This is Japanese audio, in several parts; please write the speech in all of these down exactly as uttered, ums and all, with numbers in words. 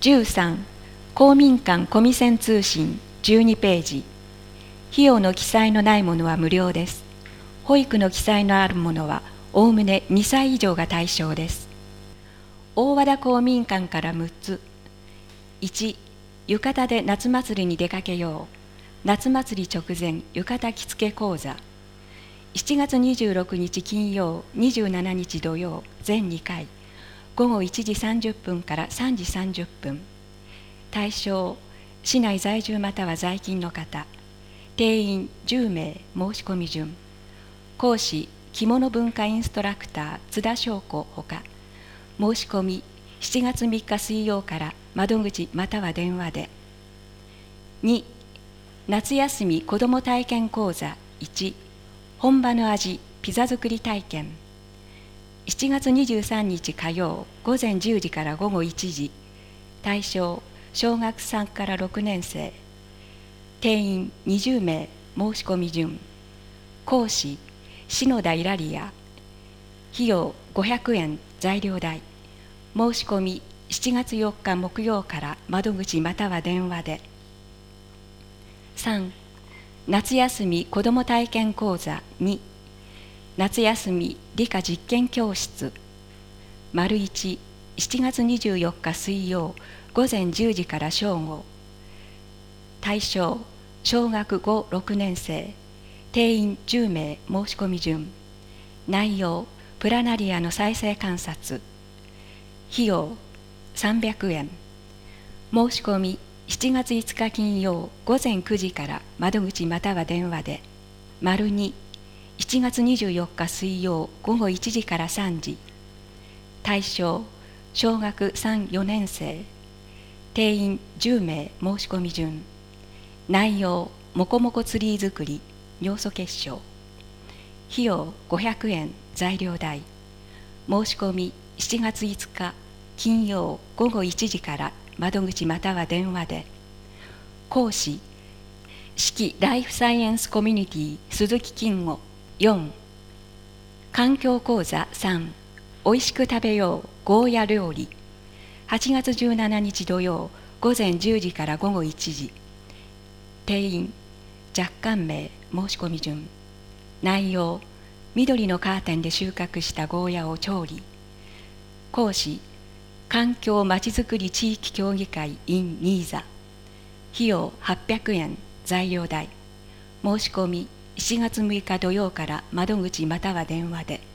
じゅうさん公民館コミセン通信じゅうにページ。費用の記載のないものは無料です。保育の記載のあるものはおおむねにさい以上が対象です。大和田公民館からむっつ。いち浴衣で夏祭りに出かけよう。夏祭り直前浴衣着付け講座。しちがつにじゅうろくにち金曜、にじゅうしちにち土曜、全にかい、ごごいちじさんじゅっぷんからさんじさんじゅっぷん。対象、市内在住または在勤の方。定員じゅうめい、申し込み順。講師、着物文化インストラクター津田翔子ほか。申し込みしちがつみっか水曜から窓口または電話で。に夏休み子ども体験講座いち本場の味ピザ作り体験。しちがつにじゅうさんにち火曜ごぜんじゅうじからごごいちじ。対象小学さんからろくねんせい。定員にじゅうめい、申し込み順。講師篠田イラリア。費用ごひゃくえん、材料代。申し込みしちがつよっか木曜から窓口または電話で。さん夏休み子ども体験講座に夏休み理科実験教室。丸いちしちがつにじゅうよっか水曜ごぜんじゅうじから正午。対象小学ご、ろくねんせい。定員じゅうめい、申し込み順。内容プラナリアの再生観察。費用さんびゃくえん。申し込みしちがついつか金曜ごぜんくじから窓口または電話で。丸にしちがつにじゅうよっか水曜ごごいちじからさんじ。対象小学さん、よねんせい。定員じゅうめい、申し込み順。内容もこもこツリー作り、尿素結晶。費用ごひゃくえん、材料代。申し込みしちがついつか金曜ごごいちじから窓口または電話で。講師四季ライフサイエンスコミュニティ鈴木金吾。よん環境講座さんおいしく食べようゴーヤ料理。はちがつじゅうしちにち土曜ごぜんじゅうじからごごいちじ。定員若干名、申し込み順。内容緑のカーテンで収穫したゴーヤを調理。講師環境まちづくり地域協議会 in 新座。費用はっぴゃくえん、材料代。申し込みしちがつむいか土曜から窓口または電話で。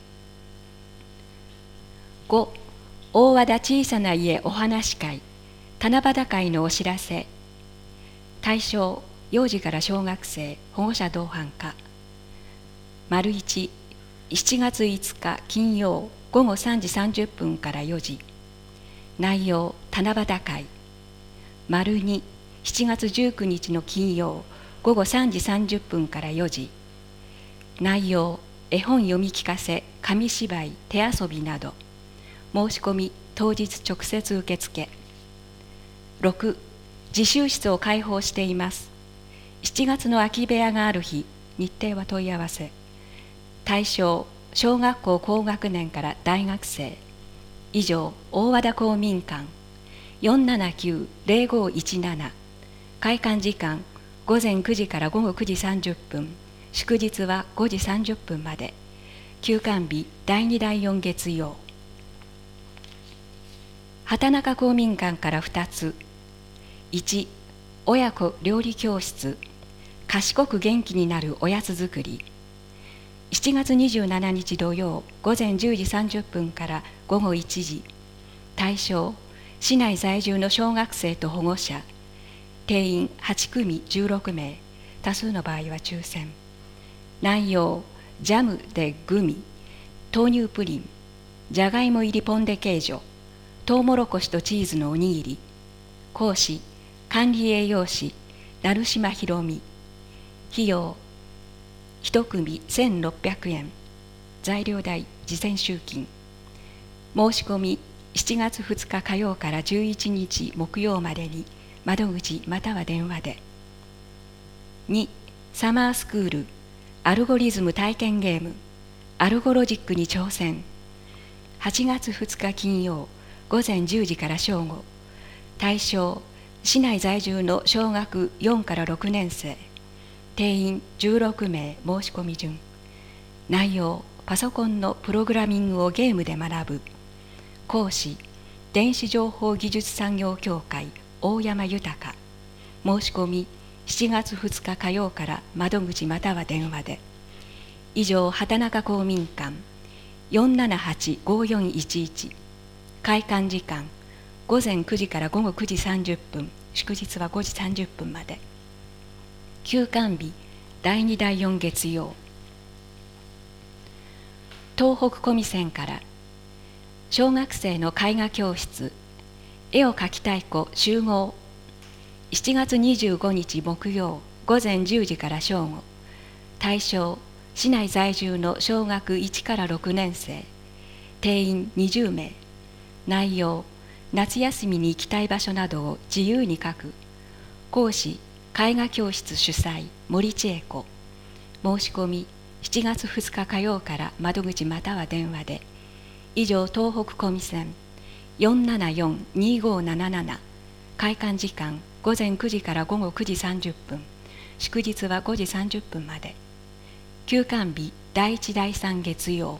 ご大和田小さな家お話会七夕会のお知らせ。対象幼児から小学生保護者同伴か。丸いちしちがついつか金曜ごごさんじさんじゅっぷんからよじ。内容七夕会。丸にしちがつじゅうくにちの金曜ごごさんじさんじゅっぷんからよじ。内容絵本読み聞かせ、紙芝居、手遊びなど。申し込み当日直接受付。ろく自習室を開放しています。しちがつの空き部屋がある日、日程は問い合わせ。対象小学校高学年から大学生。以上大和田公民館。よんななきゅう ぜろごいちなな。開館時間ごぜんくじからごごくじさんじゅっぷん。祝日はごじさんじゅっぷんまで。休館日だいにだいよん月曜。畑中公民館からふたつ。いち親子料理教室。賢く元気になるおやつ作り。しちがつにじゅうしちにち土曜ごぜんじゅうじさんじゅっぷんからごごいちじ。対象市内在住の小学生と保護者。定員はちくみじゅうろくめい。多数の場合は抽選。内容ジャムでグミ、豆乳プリン、じゃがいも入りポンデケージョ、トウモロコシとチーズのおにぎり。講師管理栄養士成島ひろみ。費用一組せんろっぴゃくえん。材料代事前集金。申し込みしちがつふつか火曜からじゅういちにち木曜までに窓口または電話で。にサマースクールアルゴリズム体験ゲームアルゴロジックに挑戦。はちがつふつか金曜ごぜんじゅうじから正午。 対象、市内在住の小学よんからろくねん生、定員じゅうろくめい申し込み順。内容、パソコンのプログラミングをゲームで学ぶ。講師、電子情報技術産業協会大山豊。申し込みしちがつふつか火曜から窓口または電話で。以上、畑中公民館 よんななはちごよんいちいち。開館時間ごぜんくじからごごくじさんじゅっぷん、祝日はごじさんじゅっぷんまで。休館日だいにだいよん月曜。東北小見線から小学生の絵画教室、絵を描きたい子集合。しちがつにじゅうごにち木曜ごぜんじゅうじから正午。対象、市内在住の小学いちからろくねん生、定員にじゅうめい。内容、夏休みに行きたい場所などを自由に書く。講師、絵画教室主催森千恵子。申し込みしちがつふつか火曜から窓口または電話で。以上、東北小見線 よんななよんにごなななな。開館時間ごぜんくじからごごくじさんじゅっぷん、祝日はごじさんじゅっぷんまで。休館日だいいちだいさん月曜。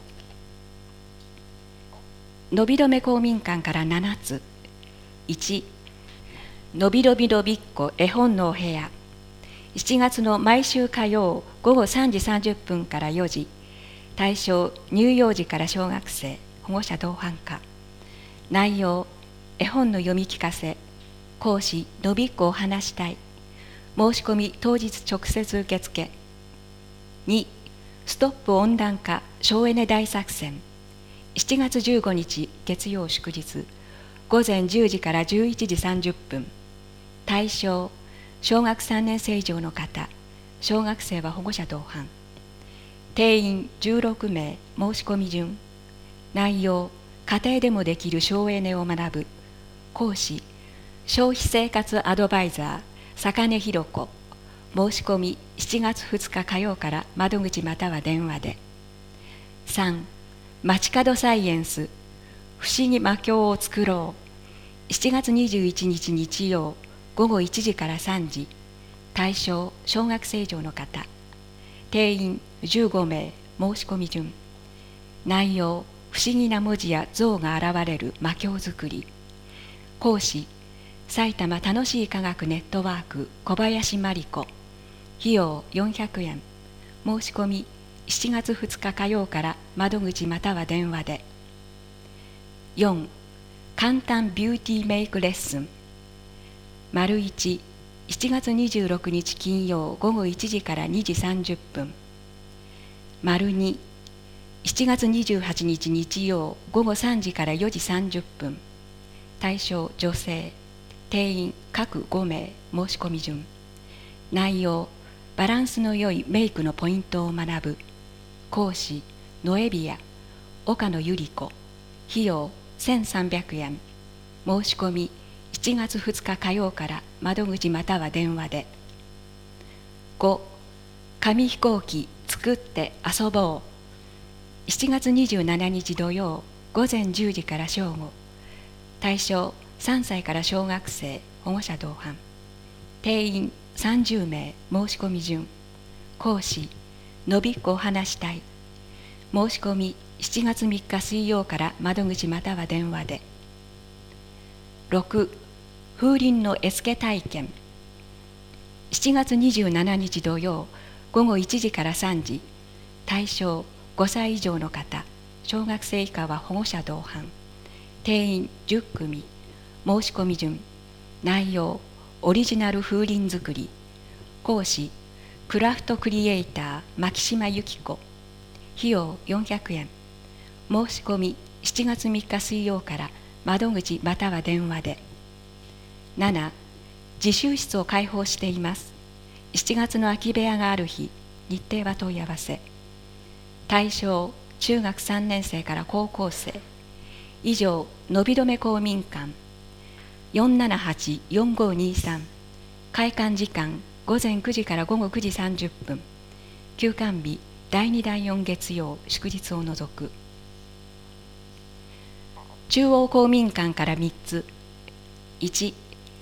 のびどめ公民館からななつ。いち、のびのびのびっこ絵本のお部屋。しちがつの毎週火曜ごごさんじさんじゅっぷんからよじ。対象、乳幼児から小学生、保護者同伴可。内容、絵本の読み聞かせ。講師、のびっこを話したい。申し込み当日直接受付。に、ストップ温暖化省エネ大作戦。しちがつじゅうごにち月曜祝日、ごぜんじゅうじからじゅういちじさんじゅっぷん。対象、小学さんねん生以上の方、小学生は保護者同伴。定員じゅうろくめい申し込み順。内容、家庭でもできる省エネを学ぶ。講師、消費生活アドバイザー坂根弘子。申し込みしちがつふつか火曜から窓口または電話で。さん、街角サイエンス不思議魔境を作ろう。しちがつにじゅういちにち日曜ごごいちじからさんじ。対象、小学生以上の方。定員じゅうごめい申し込み順。内容、不思議な文字や像が現れる魔境づくり。講師、埼玉楽しい科学ネットワーク小林真理子。費用よんひゃくえん。申し込みしちがつふつか火曜から窓口または電話で。よん、簡単ビューティーメイクレッスン。丸いち、しちがつにじゅうろくにち金曜ごごいちじからにじさんじゅっぷん。丸に、しちがつにじゅうはちにち日曜ごごさんじからよじさんじゅっぷん。対象、女性。定員各ごめい申し込み順。内容、バランスの良いメイクのポイントを学ぶ。講師、ノエビア岡野由里子。費用せんさんびゃくえん。申し込みしちがつふつか火曜から窓口または電話で。ご、紙飛行機作って遊ぼう。しちがつにじゅうしちにち土曜ごぜんじゅうじから正午。対象、さんさいから小学生、保護者同伴。定員さんじゅうめい申し込み順。講師、のびっこを話したい。申し込みしちがつみっか水曜から窓口または電話で。ろく、風鈴の絵付け体験。しちがつにじゅうしちにち土曜ごごいちじからさんじ。対象、ごさい以上の方、小学生以下は保護者同伴。定員じゅっくみ。申し込み順。内容、オリジナル風鈴作り。講師、クラフトクリエイター牧島由紀子。費用よんひゃくえん。申し込みしちがつみっか水曜から窓口または電話で。なな、自習室を開放しています。しちがつの空き部屋がある日、日程は問い合わせ。対象、中学さんねん生から高校生。以上、のびどめ公民館 よんななはちよんごにさん。開館時間ごぜんくじからごごくじさんじゅっぷん。休館日だいにだいよん月曜祝日を除く。中央公民館からみっつ。いち、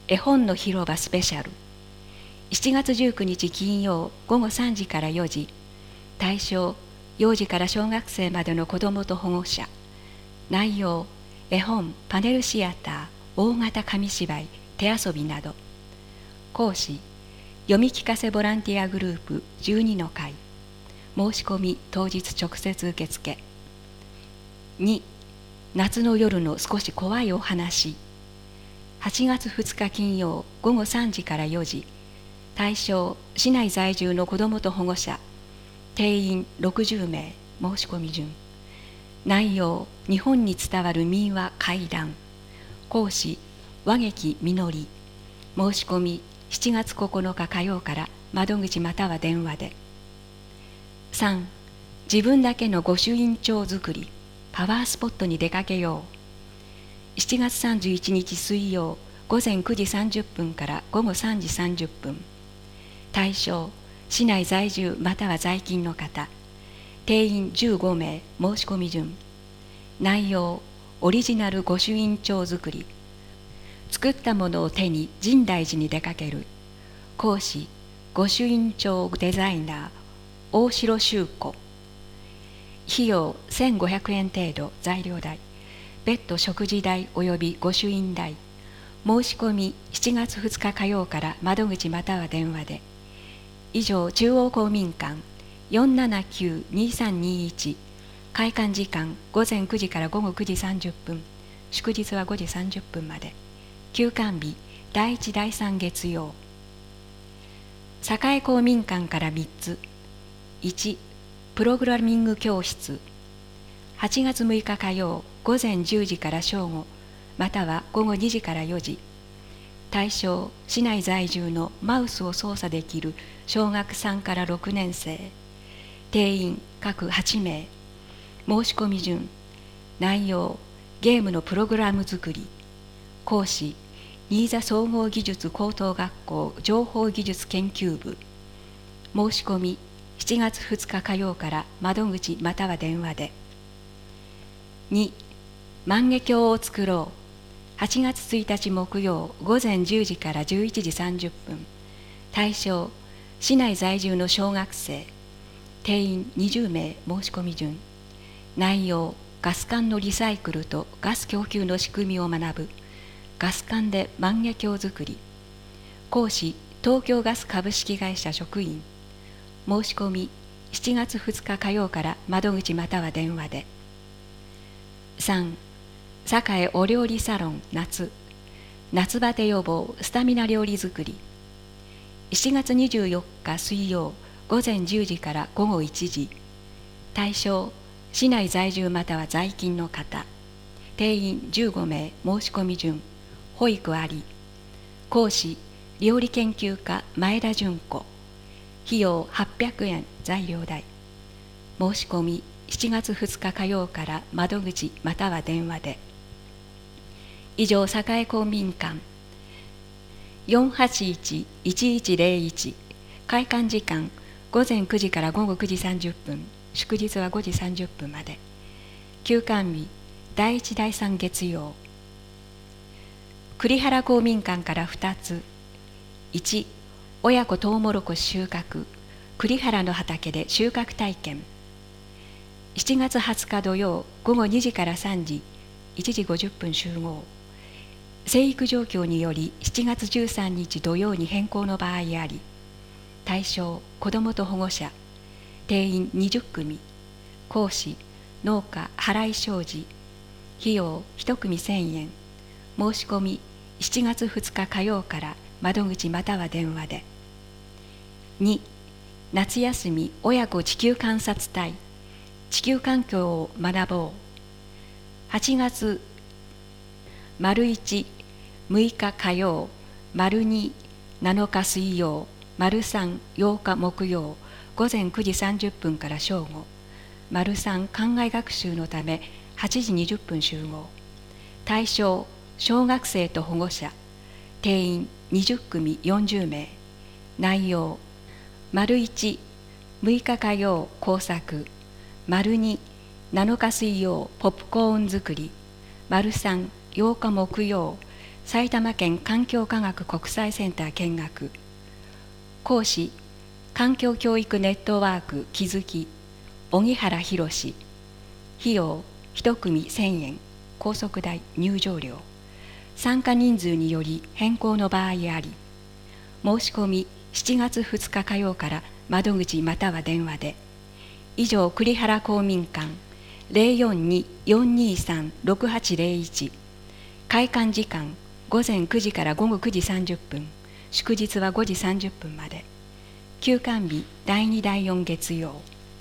絵本の広場スペシャル。しちがつじゅうくにち金曜ごごさんじからよじ、対象幼児から小学生までの子どもと保護者。内容絵本、パネルシアター、大型紙芝居、手遊びなど。講師読み聞かせボランティアグループじゅうにの会。申し込み当日直接受付。に夏の夜の少し怖いお話。はちがつふつか金曜ごごさんじからよじ、対象市内在住の子どもと保護者。定員ろくじゅうめい、申し込み順。内容日本に伝わる民話怪談。講師和劇みのり。申し込みしちがつここのか火曜から窓口または電話で。さん自分だけの御朱印帳作り。パワースポットに出かけよう。しちがつさんじゅういちにち水曜ごぜんくじさんじゅっぷんからごごさんじさんじゅっぷん。対象市内在住または在勤の方。定員じゅうごめい、申し込み順。内容オリジナル御朱印帳作り。作ったものを手に深大寺に出かける。講師御朱印帳デザイナー大城修子。費用せんごひゃくえん程度、材料代、別途食事代及び御朱印代。申し込みしちがつふつか火曜から窓口または電話で。以上、中央公民館 よんななきゅうにさんにいち。開館時間ごぜんくじからごごくじさんじゅっぷん、祝日はごじさんじゅっぷんまで。休館日だいいちだいさん月曜。栄公民館からみっつ。いちプログラミング教室。はちがつむいか火曜ごぜんじゅうじから正午またはごごにじからよじ。対象市内在住のマウスを操作できる小学さんからろくねんせい。定員各はちめい。申し込み順。内容ゲームのプログラム作り。講師新座総合技術高等学校情報技術研究部。申し込みしちがつふつか火曜から窓口または電話で。に万華鏡を作ろう。はちがつついたち木曜ごぜんじゅうじからじゅういちじさんじゅっぷん。対象市内在住の小学生。定員にじゅうめい、申し込み順。内容ガス管のリサイクルとガス供給の仕組みを学ぶ。ガス管で万華鏡作り。講師東京ガス株式会社職員。申し込みしちがつふつか火曜から窓口または電話で。さん栄お料理サロン夏。夏バテ予防スタミナ料理作り。しちがつにじゅうよっか水曜ごぜんじゅうじからごごいちじ。対象市内在住または在勤の方。定員じゅうごめい、申し込み順。保育あり。講師料理研究家前田純子。費用はっぴゃくえん、材料代。申し込みしちがつふつか火曜から窓口または電話で。以上、栄公民館 よんはちいちいちいちぜろいち。開館時間ごぜんくじからごごくじさんじゅっぷん、祝日はごじさんじゅっぷんまで。休館日だいいちだいさん月曜。栗原公民館からふたつ。いち親子トウモロコシ収穫。栗原の畑で収穫体験。しちがつはつか土曜ごごにじからさんじ、いちじごじゅっぷん集合。生育状況によりしちがつじゅうさんにち土曜に変更の場合あり。対象子どもと保護者。定員にじゅっくみ。講師農家原井昌司。費用いちくみせんえん。申し込みしちがつふつか火曜から窓口または電話で。に夏休み親子地球観察隊。地球環境を学ぼう。はちがつ丸いち、むいか火曜、丸に、なのか水曜、丸さん、ようか木曜、ごぜんくじさんじゅっぷんから正午。丸さん、課外学習のためはちじにじゅっぷん集合。対象小学生と保護者。定員にじゅっくみよんじゅうめい。内容丸いち、むいか火曜工作。丸に、なのか水曜ポップコーン作り。丸さん、ようか木曜埼玉県環境科学国際センター見学。講師、環境教育ネットワーク気づき、荻原博。費用、一組せんえん、高速代入場料。参加人数により変更の場合あり。申し込みしちがつふつか火曜から窓口または電話で。以上、栗原公民館 ゼロよんに よんにさん ろくはちゼロいち。開館時間ごぜんくじからごごくじさんじゅっぷん、祝日はごじさんじゅっぷんまで。休館日だいにだいよん月曜。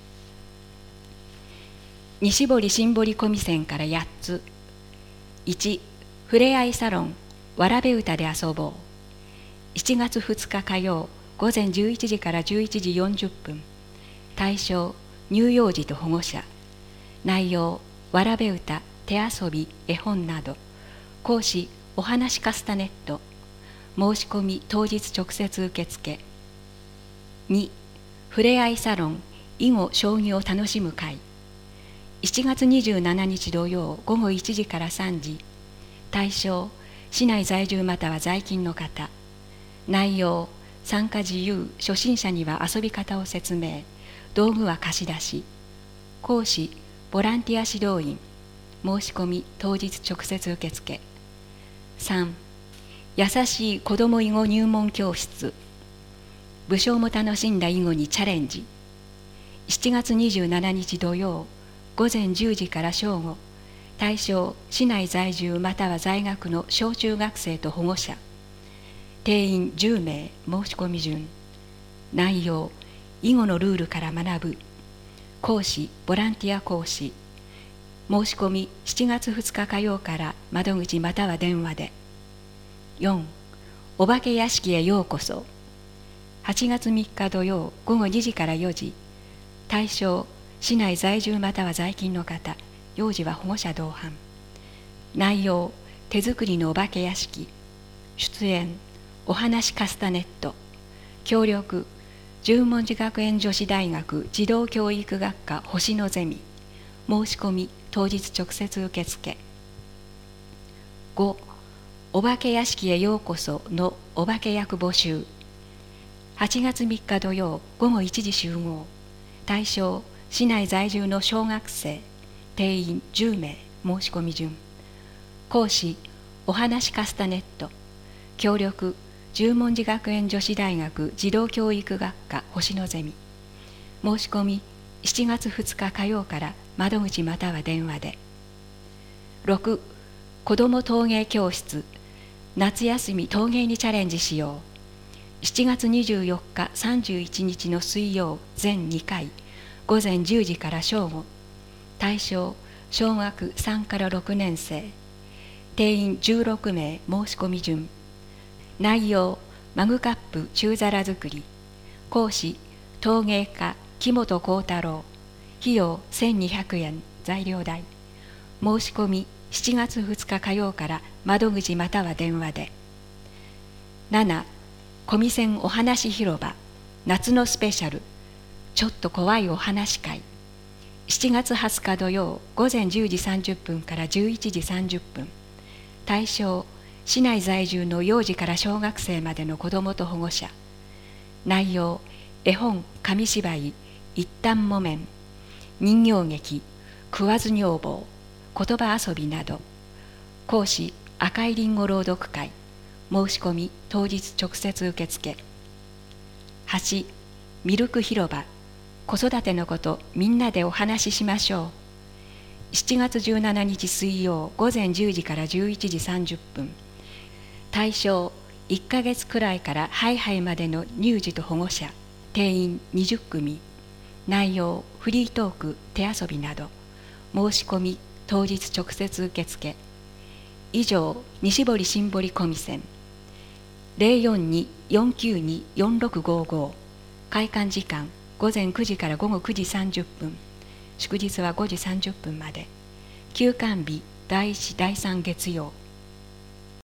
西堀新堀小見線からやっつ。いち、ふれあいサロンわらべ歌で遊ぼう。しちがつふつか火曜ごぜんじゅういちじからじゅういちじよんじゅっぷん。対象乳幼児と保護者。内容わらべ歌、手遊び、絵本など。講師おはなしカスタネット。申し込み当日直接受付。に、ふれあいサロン囲碁将棋を楽しむ会。しちがつにじゅうしちにち土曜ごごいちじからさんじ。対象市内在住または在勤の方。内容参加自由、初心者には遊び方を説明、道具は貸し出し。講師ボランティア指導員。申し込み当日直接受付。さん、優しい子ども囲碁入門教室。武将も楽しんだ囲碁にチャレンジ。しちがつにじゅうしちにち土曜ごぜんじゅうじから正午。対象市内在住または在学の小中学生と保護者。定員じゅうめい、申し込み順。内容囲碁のルールから学ぶ。講師ボランティア講師。申し込みしちがつふつか火曜から窓口または電話で。よん、お化け屋敷へようこそ。はちがつみっか土曜ごごにじからよじ。対象市内在住または在勤の方、幼児は保護者同伴。内容手作りのお化け屋敷。出演おはなしカスタネット。協力十文字学園女子大学児童教育学科星野ゼミ。申し込み当日直接受付。ご、お化け屋敷へようこそのお化け役募集。はちがつみっか土曜ごごいちじ集合。対象市内在住の小学生。定員じゅうめい、申し込み順。講師おはなしカスタネット。協力十文字学園女子大学児童教育学科星野ゼミ。申し込みしちがつふつか火曜から窓口または電話で。ろく、子ども陶芸教室。夏休み陶芸にチャレンジしよう。しちがつにじゅうよっかさんじゅういちにちの水曜全にかいごぜんじゅうじから正午。対象小学さんからろくねん生。定員じゅうろくめい、申し込み順。内容マグカップ中皿作り。講師陶芸家木本幸太郎。費用せんにひゃくえん、材料代。申し込みしちがつふつか火曜から窓口または電話で。なな、小見線お話広場夏のスペシャルちょっと怖いお話会。しちがつはつか土曜ごぜんじゅうじさんじゅっぷんからじゅういちじさんじゅっぷん。対象市内在住の幼児から小学生までの子どもと保護者。内容絵本、紙芝居、一旦木綿、人形劇、食わず女房、言葉遊びなど。講師赤いりんご朗読会。申し込み当日直接受付。はち、ミルク広場。子育てのことみんなでお話ししましょう。しちがつじゅうしちにち水曜ごぜんじゅうじからじゅういちじさんじゅっぷん。対象いっかげつくらいからハイハイまでの乳児と保護者。定員にじゅっくみ。内容フリートーク、手遊びなど。申し込み当日直接受付。以上、西堀新堀小見線 ゼロよんに よんきゅうに よんろくごご。開館時間ごぜんくじからごごくじさんじゅっぷん。祝日はごじさんじゅっぷんまで。休館日だいいちだいさん月曜。